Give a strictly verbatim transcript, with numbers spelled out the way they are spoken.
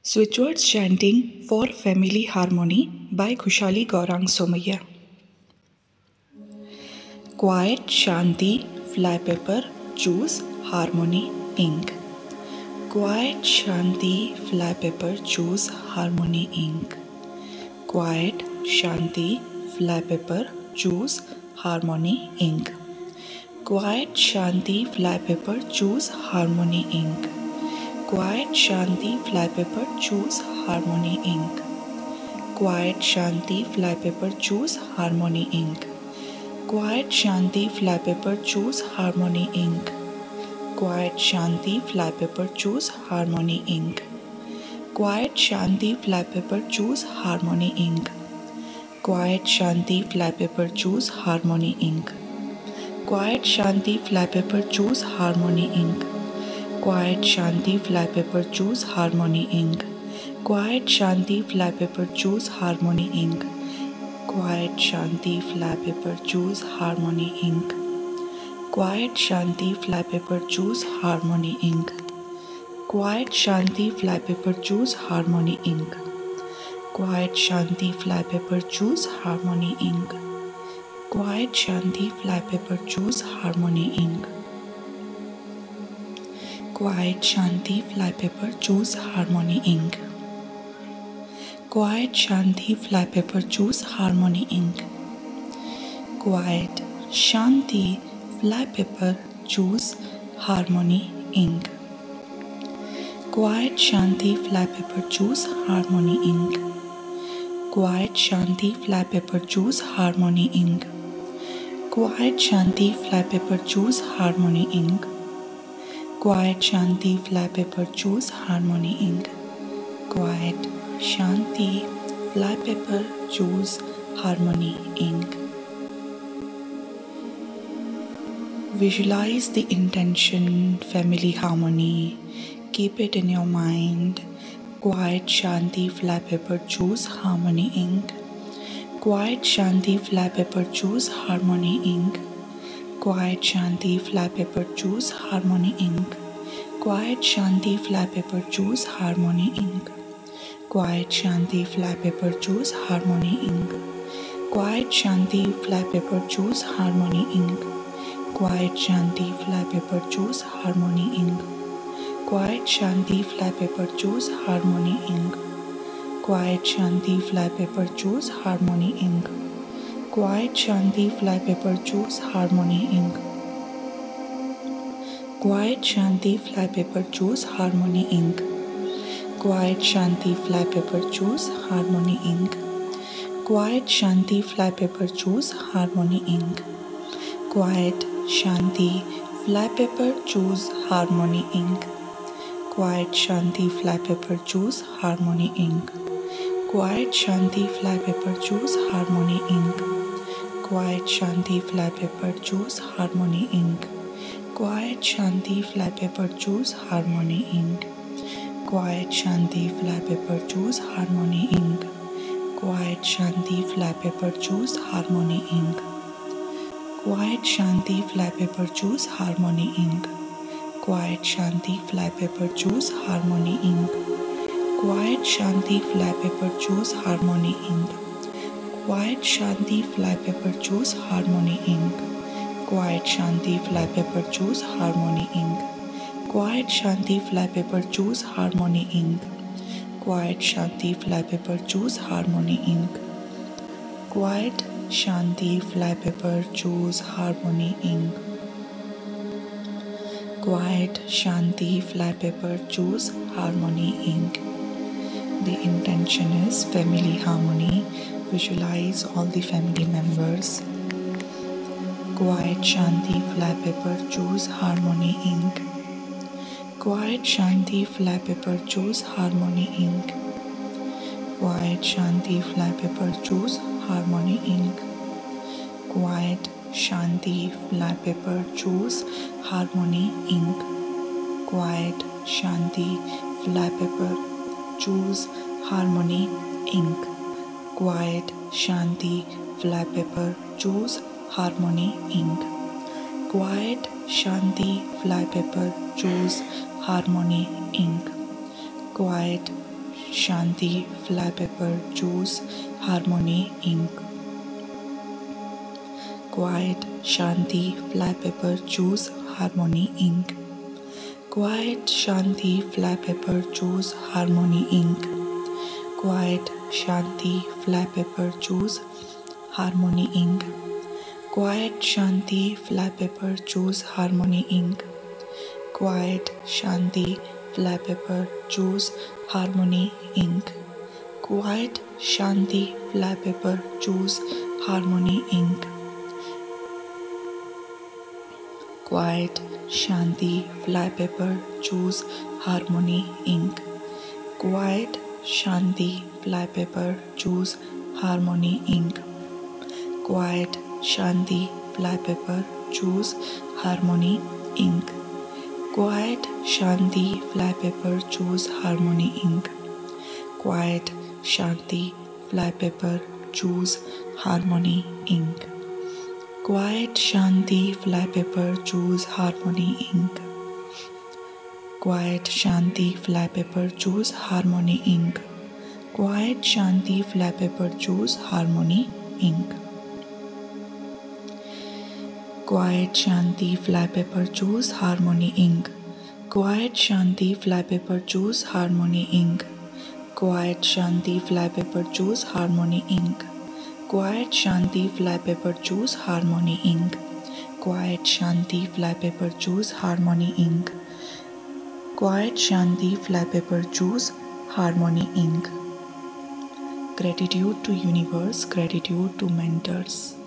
Switchwords Chanting for Family Harmony by Khushali Gaurang Somaiya. Quiet, Shanti, Flypaper, Choose, Harmony, Ink. Quiet, Shanti, Flypaper, Choose, Harmony, Ink. Quiet, Shanti, Flypaper, Choose, Harmony, Ink. Quiet, Shanti, Flypaper, Choose, Harmony, Ink. Quiet, Shanti, Flypaper, Choose, Harmony, Ink. Quiet, Shanti, Flypaper, Choose, Harmony, Ink. Quiet, Shanti, Flypaper, Choose, Harmony, Ink. Quiet, Shanti, Flypaper, Choose, Harmony, Ink. Quiet, Shanti, Flypaper, Choose, Harmony, Ink. Quiet, Shanti, Flypaper, Choose, Harmony, Ink. Quiet, Shanti, Flypaper, Choose, Harmony, Ink. Quiet, Shanti, Flypaper, Choose, Harmony, Ink. Quiet, Shanti, Flypaper, Choose, Harmony, Ink. Quiet, Shanti, Flypaper, Choose, Harmony, Ink. Quiet, Shanti, Flypaper, Choose, Harmony, Ink. Quiet, Shanti, Flypaper, Choose, Harmony, Ink. Quiet, Shanti, Flypaper, Choose, Harmony, Ink. Quiet, Shanti, Flypaper, Choose, Harmony, Ink. Quiet, Shanti, Flypaper, Choose, Harmony, Ink. Quiet, Shanti, Flypaper, Choose, Harmony, Ink. Quiet, Shanti, Flypaper, Choose, Harmony, Ink. Quiet, Shanti, Flypaper, Choose, Harmony, Ink. Quiet, Shanti, Flypaper, Choose, Harmony, Ink. Quiet, Shanti, Flypaper, Choose, Harmony, Ink. Quiet, Shanti, Flypaper, Choose, Harmony, Ink. Quiet, Shanti, Flypaper, Choose, Harmony, Ink. Visualize the intention, family harmony. Keep it in your mind. Quiet, Shanti, Flypaper, Choose, Harmony, Ink. Quiet, Shanti, Flypaper, Choose, Harmony, Ink. Quiet, Shanti, Flypaper, Choose, Harmony, Ink. Quiet, Shanti, Flypaper, Choose, Harmony, Ink. Quiet, Shanti, Flypaper, Choose, Harmony, Ink. Quiet, Shanti, Flypaper, Choose, Harmony, Ink. Quiet, Shanti, Flypaper, Choose, Harmony, Ink. Quiet, Shanti, Flypaper, Choose, Harmony, Ink. Quiet, Shanti, Flypaper, Choose, Harmony, Ink. Quiet, Shanti, Flypaper, Choose, Harmony, Ink. Quiet, Shanti, Flypaper, Choose, Harmony, Ink. Quiet, Shanti, Flypaper, Choose, Harmony, Ink. Quiet, Shanti, Flypaper, Choose, Harmony, Ink. Quiet, Shanti, Flypaper, Choose, Harmony, Ink. Quiet, Shanti, Flypaper, Choose, Harmony, Ink. Quiet, Shanti, Flypaper, Choose, Harmony, Ink. Quiet, Shanti, Flypaper, Choose, Harmony, Ink. Quiet, Shanti, Flypaper, Choose, Harmony, Ink. Quiet, Shanti, Flypaper, Choose, Harmony, Ink. Quiet, Shanti, Flypaper, Choose, Harmony, Ink. Quiet, Shanti, Flypaper, Choose, Harmony, Ink. Quiet, Shanti, Flypaper, Choose, Harmony, Ink. Quiet, Shanti, Flypaper, Choose, Harmony, Ink. Quiet, Shanti, Flypaper, Choose, Harmony, Ink. Quiet, Shanti, Flypaper, Choose, Harmony, Ink. Quiet, Shanti, Flypaper, Choose, Harmony, Ink. Quiet, Shanti, Flypaper, Choose, Harmony, Ink. Quiet, Shanti, Flypaper, Choose, Harmony, Ink. Quiet, Shanti, Flypaper, Choose, Harmony, Ink. The intention is family harmony. Visualize all the family members. Quiet, Shanti, Flypaper, Choose, Harmony, Ink. Quiet, Shanti, Flypaper, Choose, Harmony, Ink. Quiet, Shanti, Flypaper, Choose, Harmony, Ink. Quiet, Shanti, Flypaper, Choose, Harmony, Ink. Quiet, Shanti, Flypaper, Choose, Harmony, Ink. Quiet, Shanti, Flypaper, Choose, Harmony, Ink. Quiet, Shanti, Flypaper, Choose, Harmony, Ink. Quiet, Shanti Fly Paper Choose Harmony Ink. Quiet Shanti Fly Paper Choose Harmony Ink. Quiet Shanti Fly Paper Choose Harmony Ink. Quiet Shanti Fly Paper Choose Harmony Ink. Quiet Shanti Fly Paper Choose Harmony Ink. Quiet Shanti Fly Paper Choose Harmony Ink. Quiet Shanti Fly Paper Choose Harmony Ink. Quiet Shanti Fly Paper Choose Harmony Ink. Quiet Shanti Fly Paper Choose Harmony Ink. Quiet Shanti Fly Paper Choose Harmony Ink. Quiet Shanti Fly Paper Choose Harmony Ink. Quiet Shanti Fly Paper Choose Harmony Ink. Quiet Shanti Fly Paper Choose Harmony Ink. Quiet Shanti Fly Paper Choose Harmony Ink. Quiet Shanti Fly Paper Choose Harmony Ink. Quiet Shanti Fly Paper Choose Harmony Ink. Quiet Shanti Fly Paper Choose Harmony Ink. Quiet Shanti Fly Paper Choose Harmony Ink. Quiet Shanti Fly Paper Choose Harmony Ink. Quiet Shanti Fly Paper Choose Harmony Ink. Quiet Shanti Fly Paper Choose Harmony Ink. Gratitude to universe, gratitude to mentors.